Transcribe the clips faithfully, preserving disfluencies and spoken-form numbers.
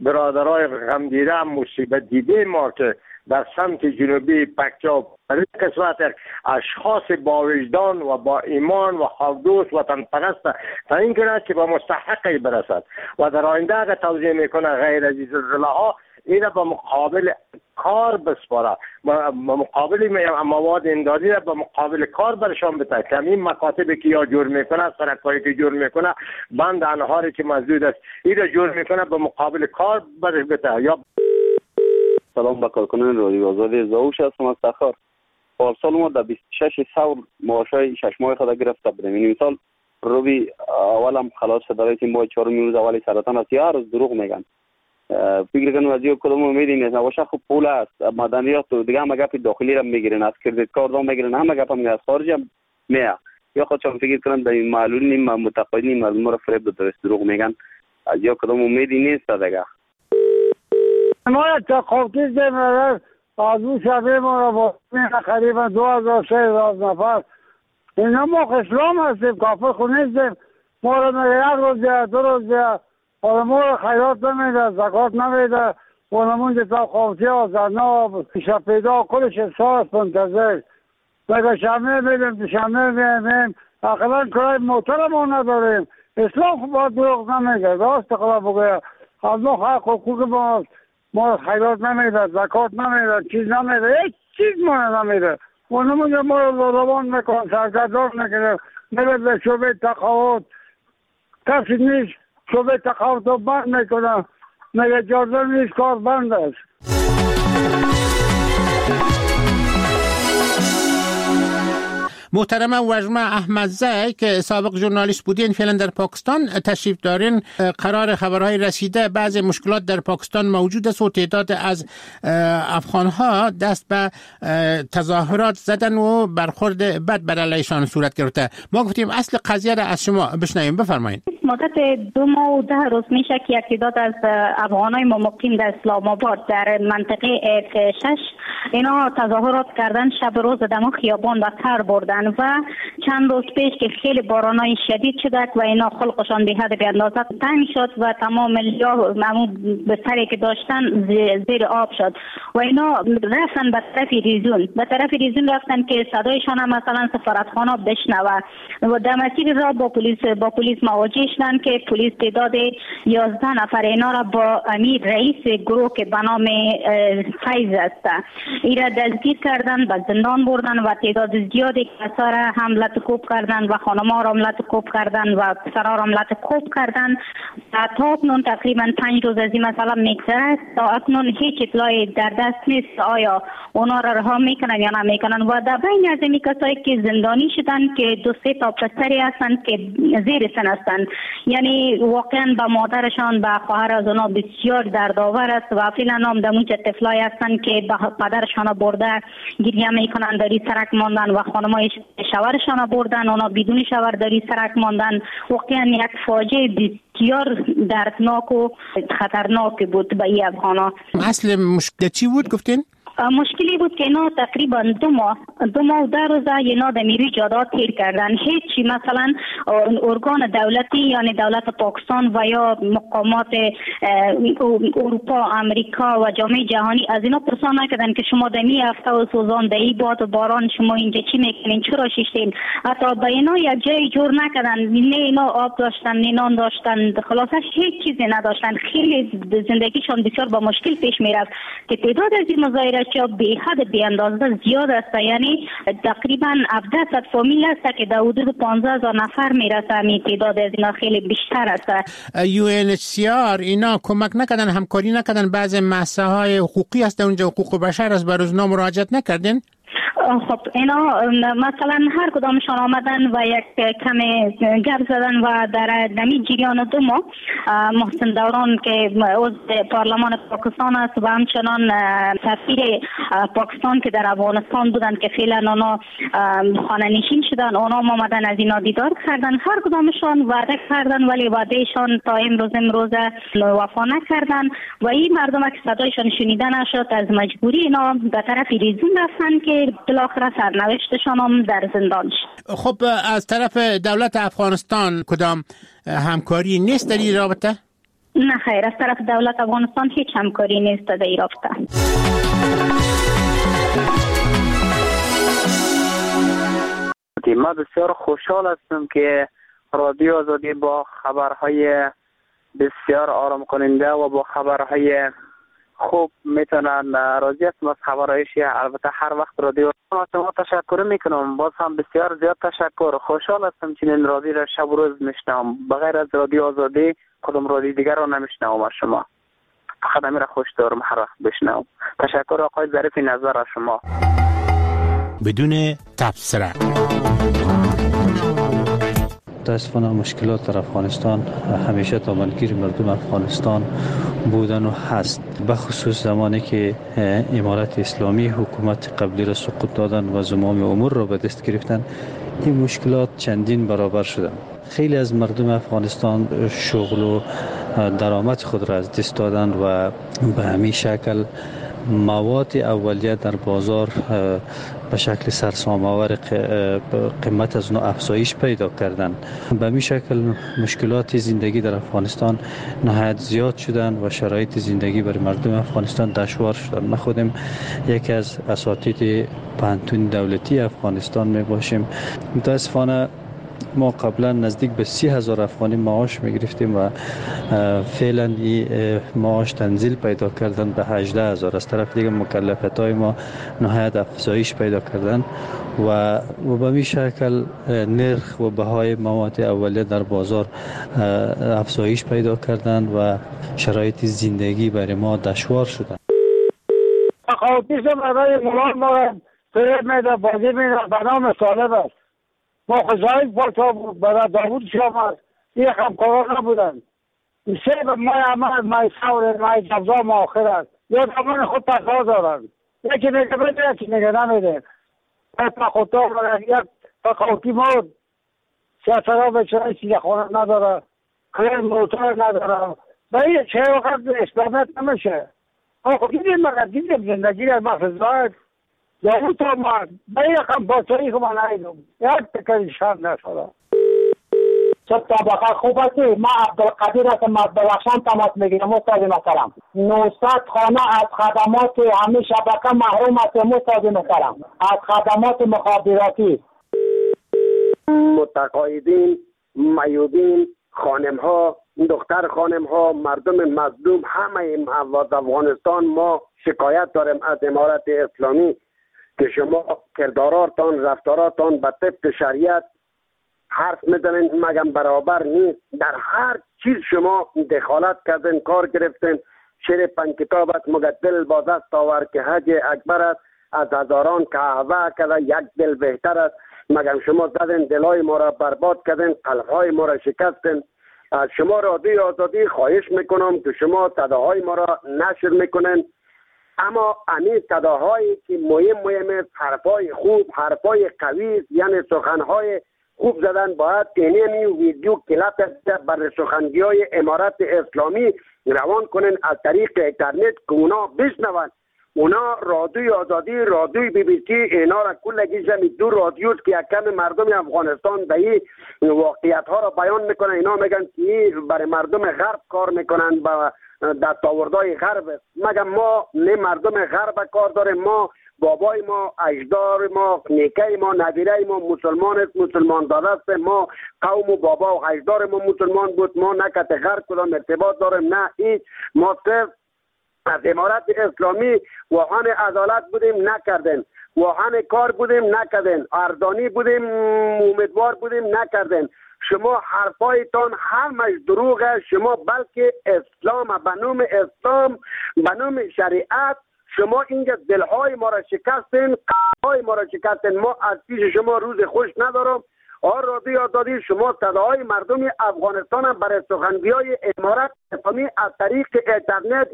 برادرای غمدیده هم مصیبت دیده ما که در سمت جنوبی پکتیا برای قسمت اشخاص با وجدان و با ایمان و خوددوست وطن پرست تعیین کنند که به مستحقی برسد و در آینده اگر توضیح میکنه غیر از این زلزله ها اینا به مقابل کار بسپاره، به مقابل مواد امدادی را به مقابل کار برشان بده که این مکاتبی که یا جور میکنه، سرکایی که جور میکنه، بند انهاری که مسدود است این را جور میکنه به مقابل کار برش بده. یا سلام به کارکنان رادیو آزادی، زاوش هستم از تخار. پارسال ما در بیست و شش ثور معاشای شش ماه خود گرفته بودیم. این مثال روبی اولم خلاص شده این ماه چهارم روز اولی سرطان است، یا روز دروغ میگن. فکر کنم از یک کدوم امیدی نیست. نباشه خب پول است، مدنیات و دیگه همه گپ داخلی را میگیرن، از کردیت کارت هم میگیرن، همه گپ هم از خارج هم میاد. یا خودشون فکر کنن در این معلولین متقاعدین مردم را فریب داده دروغ میگن. از یک کدوم امیدی نیست دیگه. ما تقاطی داریم از اون شبیه ما را با قریبا دو هزار سه هزار نفر اینا ما اسلام هستیم، کافر خود نیستیم. ما را یک روز دیگه دو روز دیگه حالا ما را خیرات نمیده، زکات نمیده و نمونده تا خوفتی ها زرنا پیشا پیدا کلش احساس منتظر مگه شمه میدیم دوشمه میدیم اقلا کرای محترم ما نداریم. اسلام خود باید دروغ نمیگه، راست خدا بگه از ما حق حقوق ما ما خیرات نمیده، زکات نمیده، چیز نمیده، هیچ چیز ما نمیده و نمونده ما را روان میکن، سرگردان میکنه، میره به شعبه تقاعد کسی نیست، شعبه تقاعد رو بند میکنه، میگه جازه نیست، کار بند است. محترم وجمه احمدزی که سابق ژورنالیست بودین فعلا در پاکستان تشریف دارین، قرار خبرهای رسیده بعضی مشکلات در پاکستان موجود است و تعداد از افغانها دست به تظاهرات زدن و برخورد بد بر علیشان صورت گرفته. ما گفتیم اصل قضیه را از شما بشنویم، بفرمایید. مدت دو ماه و ده روز میشه که یک تعداد از افغانای مقیم در اسلام آباد در منطقه اف شش اینا تظاهرات کردن، شب روز دم خیابان و تر بردن و چند روز پیش که خیلی بارانای شدید شد و اینا خلقشان به حد بی‌اندازه تنگ شد و تمام یا معمول به سری که داشتن زیر آب شد و اینا رفتن به طرف ریزون به طرف ریزون رفتن که صدایشان هم مثلا سفارتخانه بشنوه و در مسیر را با پلیس با پلیس مواجه شدن که پلیس تعداد یازده نفر اینا را با امیر رئیس گروه که به نام فیض است ایرا دستگیر کردن، به زندان بردن و تعداد زیادی کسا را حمله کوب کردن و خانم‌ها را حمله کوب کردن و پسرها را حمله کوب کردن. تا اکنون تقریبا پنج روز از این مسئله میگذره، تا اکنون هیچ اطلاعی در دست نیست آیا اونا را رها میکنن یا نمیکنن و در بین از این کسایی که زندانی شدن که دو سه تا پسری هستند که زیر سن هستند، یعنی واقعا به مادرشان به خواهر از اونا بسیار دردآور است و فعلا هم در اونجا طفلای هستند که به پدرشان برده گریه میکنن، داری سرک ماندن و خانمای شوهرشان بردن اونا بدون شوهر داری سرک ماندن. واقعا یک فاجعه بسیار دردناک و خطرناک بود به این افغانا. اصل مشکل چی بود گفتین؟ مشکلی بود که اینا تقریبا دو ماه دو ماه و ده روزه اینا در میری جادات تیر کردن. هیچی مثلا ارگان دولتی یعنی دولت پاکستان و یا مقامات اروپا، امریکا و جامعه جهانی از اینا پرسان نکردن که شما در می هفته و سوزان در این باد و باران شما اینجا چی میکنین، چرا شیشتین. حتی به اینا یک جای جور نکردن، نه اینا آب داشتن نه نان داشتن، خلاصه هیچ چیزی نداشتن. خیلی زندگیشان بسیار با مشکل پیش میرفت که تعداد از این مظاهره چه به حد بی اندازه زیاد است، یعنی تقریبا هفتصد فامیل است که در حدود پانزده هزار نفر میرسه. می تعداد از اینا خیلی بیشتر است. یو ان اچ سی آر اینا کمک نکردن، همکاری نکردن، بعضی مسائل های حقوقی است اونجا حقوق بشر است، برای اونا مراجعت نکردین؟ خب اینا مثلا هر کدامشان آمدن و یک کم گپ زدن و در دمی جریان دو ماه محسن دوران که عضو پارلمان پاکستان است و همچنان سفیر پاکستان که در افغانستان بودند که فعلا اونا خانه نشین شدن، اونا آمدن از اینا دیدار کردن. هر کدامشان وعده کردن ولی وعدهشان تا امروز امروز وفا نکردن و این مردم که صدایشان شنیده نشد از مجبوری اینا به طرف ریزون رفتن که بالاخره سرنوشتشان هم در زندان شد. خب از طرف دولت افغانستان کدام همکاری نیست در این رابطه؟ نه خیر، از طرف دولت افغانستان هیچ همکاری نیست در این رابطه. ما بسیار خوشحال هستم که رادیو آزادی با خبرهای بسیار آرام کننده و با خبرهای خوب میتونن. راضی هستم از خبرهایش. البته هر وقت رادیو ما تشکر میکنم، باز هم بسیار زیاد تشکر. خوشحال هستم چنین رادیو را شب و روز میشنوم. بغیر از رادیو آزادی کدام رادیو دیگر را نمیشنوم از شما. فقط همین را خوش دارم هر وقت بشنوم. تشکر آقای ظریف نظر از شما. بدون تبصره. متاسفانه مشکلات در افغانستان همیشه تابانگیر مردم افغانستان بودن و هست، به خصوص زمانی که امارت اسلامی حکومت قبلی را سقوط دادن و زمام امور را به دست گرفتن. این مشکلات چندین برابر شدن. خیلی از مردم افغانستان شغل و درآمد خود را از دست دادن و به همین شکل مواد اولیه در بازار به شکل سرسام‌آور قیمت از نوع افزایش پیدا کردن. به همین شکل مشکلات زندگی در افغانستان نهایت زیاد شدن و شرایط زندگی برای مردم افغانستان دشوار شدن. ما خودم یکی از اساتید پانتون دولتی افغانستان می باشیم. متاسفانه ما قبلا نزدیک به سی هزار افغانی معاش می گرفتیم و فعلا این معاش تنزیل پیدا کردن به هجده هزار. از طرف دیگه مکلفیت های ما نهایت افزایش پیدا کردن و به این شکل نرخ و بهای مواد اولیه در بازار افزایش پیدا کردن و شرایط زندگی برای ما دشوار شدن. تقاطیش برای مولان ما فریب میده، بازی میده، به نام سالب است. ما خزایی پاچا بود، برای داوود شامد، یک همکارا نبودن. سه به مای عمل، مای سور، مای جبزا مآخر است. یا دامان خود تقاضا دارن. یکی میگه بده، یکی میگه نمیده. تا خودتا برای یک تقاطی مود. سیاسرها به چرای چیز خانه نداره. خیلی موتور نداره. به این چه وقت اسلامیت نمیشه. آخو دیدیم مگر دیدیم زندگی از مخزایت. داوود تا ما به این رقم باطایی که من نایدم. یک تکری شان نشده. چه طبقه خوب هستی؟ ما عبدالقدیر هستم از بلخشان تماس میگیرم. استاد محترم نهصد خانه از خدمات همه شبکه محروم هستیم. استاد محترم از خدمات مخابراتی. متقاعدین، میوبین، خانم ها، دختر خانم ها، مردم مظلوم، همه از افغانستان ما شکایت داریم از امارت اسلامی که شما کرداراتان، رفتاراتان به طبق شریعت حرف میزنین مگم برابر نیست. در هر چیز شما دخالت کردین، کار گرفتین. شعر پنج کتابت مگه دل با دست آور که حج اکبر است، از هزاران قهوه کده یک دل بهتر است. مگم شما زدین دلای ما را برباد کردین، قلبهای ما را شکستین. از شما رادیو آزادی خواهش میکنم که شما صداهای ما را نشر میکنین، اما امی صداهایی که مهم مهم حرفای خوب، حرفای قوی، یعنی سخنهای خوب زدن، باید اینمی ویدیو کلیپ بر سخنگی های امارت اسلامی روان کنن از طریق اینترنت که اونا بشنون. اونا رادیوی آزادی، رادیوی بی بی سی، اینا را کلگی جمعی دو رادیوست که یکم مردم افغانستان به این واقعیت ها را بیان میکنن. اینا میگن که برای مردم غرب کار میکنن، با دستاوردهای غرب. مگه ما نه مردم غرب کار داریم؟ ما بابای ما، اجدار ما، نیکه ما، نویره ما مسلمان است، مسلمان داده است. ما قوم و بابا و اجدار ما مسلمان بود. ما نه کت غرب کدام ارتباط داریم، نه هیچ. ما صرف از امارت اسلامی واهن عدالت بودیم، نکردن. واهن کار بودیم، نکردن. اردانی بودیم، امیدوار بودیم، نکردن. شما حرفایتان همش دروغه. شما بلکه اسلام، به نام اسلام، به نام شریعت شما اینجا دلهای ما را شکستین، قلبهای ما را شکستین. ما از پیش شما روز خوش ندارم. آر رادیو آزادی شما صداهای مردم افغانستان برای سخنگوی امارت اسلامی از طریق اینترنت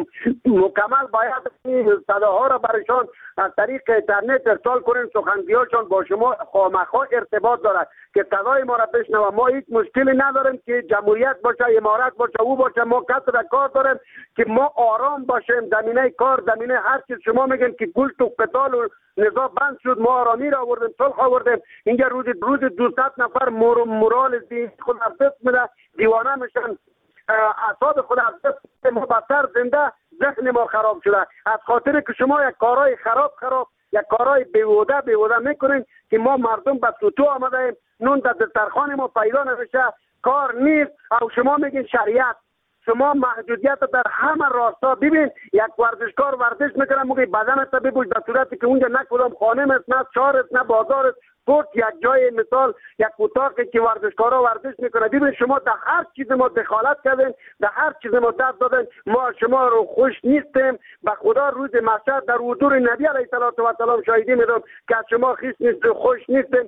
مکمل باید صداها را برایشان از طریق اینترنت ارسال کنین. سخنگویشان با شما خامخا ارتباط دارد که صدای ما را بشنوه. ما هیچ مشکلی نداریم که جمهوریت باشه، امارت باشه، او باشه. ما کسب کار داریم که ما آرام باشیم. زمینه کار، زمینه هر چیز شما میگن که گل تو قتال و نزاع بند شد، ما آرامی را آوردیم، صلح آوردیم. اینجا روز روز دویست نفر مورال ذهنی خود از دست میده، دیوانه میشن. اعصاب خود از دست ما بدتر زنده، ذهن ما خراب شده از خاطر که شما یک کارهای خراب خراب یک کارهای بیهوده بیهوده میکنین که ما مردم به سوتو آمده ایم. نون در دسترخوان ما پیدا نمیشه، کار نیست. او شما میگین شریعت، شما محدودیت در همه راستا. ببین یک ورزشکار ورزش میکنه، موقع بدنت ببوش به صورتی که اونجا نه کدام خانه است، نه شهر است، نه بازار است، فقط یک جای مثال یک اتاقی که ورزشکارا ورزش میکنه. ببین شما در هر چیز ما دخالت کردین، در هر چیز ما دست دادین. ما شما رو خوش نیستیم. به خدا روز محشر در حضور نبی علیه السلام شاهدی میدم که از شما خیس نیست خوش نیستیم.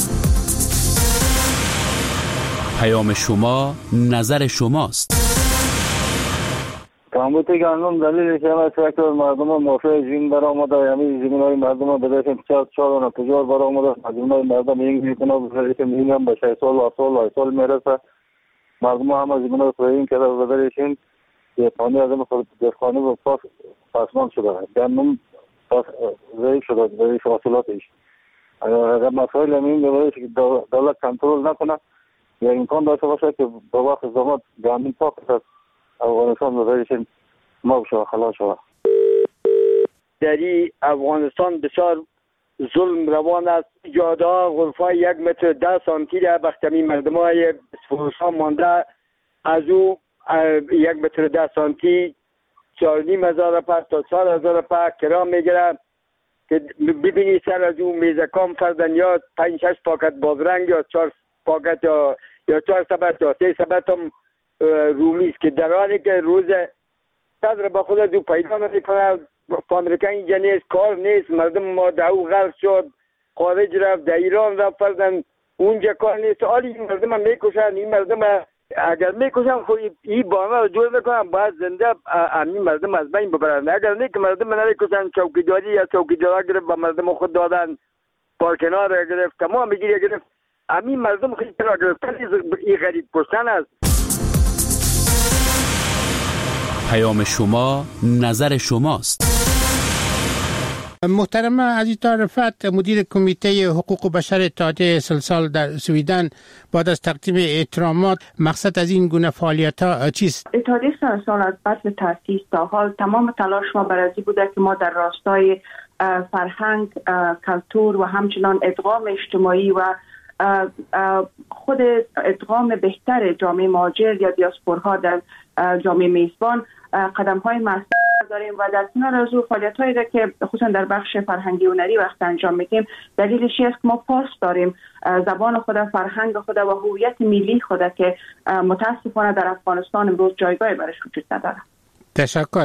پیام شما نظر شماست. کامبوتی گندم دلیلش هم است که مردم موافق زمین برآمده، یعنی زمین‌های مردم به دست چهار چهار و پنجاه برآمده. زمین‌های مردم این میکنه بذارش این هم به شصت سال و سال و سال میرسه. مردم هم از زمین‌ها فرین کرده بذارشین یه پانی از این دستخانه و پاس پاسمان شده. گندم پاس ضعیف شده ضعیف حاصلاتش. اگر مسائل همین بذارش که دولت کنترل نکنه یا امکان داشته باشه که با وقت زمان گندم پاک است افغانستان بذارشین ما بشه خلاص شده. در افغانستان بسیار ظلم روان است. جاده ها غرفه یک متر ده سانتی در بختمی مردم های فروشان مانده، از او یک متر ده سانتی چهار نیم هزار پا تا چهار هزار پا کرام میگیره که ببینی سر از او میزکام فردن یا پنج شش پاکت بازرنگ یا چهار پاکت یا یا چهار سبت یا سه سبت هم رومی است که در حالی که روز صدر با خود از او پیدا نمیکنه. فامریکا اینجا نیست، کار نیست، مردم ما در او غرق شد، خارج رفت، در ایران رفت فردن، اونجا کار نیست. حالی این مردم هم میکشن. این مردم اگر میکشن خود این بانه رو جور میکنن باید زنده همین مردم از بین ببرن. اگر نه که مردم نمیکشن، چوکیداری یا چوکیدارا گرفت با مردم خود دادن، پارکنار را گرفت، تمام بگیری گرفت. همین مردم خیلی را گرفتن. این غریب کشتن است. پیام شما نظر شماست. محترم عزیزا رفعت، مدیر کمیته حقوق بشر اتحادیه سلسال در سویدن، بعد از تقدیم احترامات مقصد از این گونه فعالیت‌ها چیست؟ اتحادیه سلسال از بعد تأسیس تا حال تمام تلاش ما برای این بوده که ما در راستای فرهنگ، کلتور و همچنان ادغام اجتماعی و خود ادغام بهتر جامعه مهاجر یا دیاسپورها در جامعه میزبان قدم های مؤثر داریم و در کنار از او فعالیت هایی را که خصوصا در بخش فرهنگی و هنری وقت انجام میدیم دلیلش است که ما پاس داریم زبان خود، فرهنگ خود و هویت ملی خود که متاسفانه در افغانستان امروز جایگاهی برش وجود نداره. تشکر.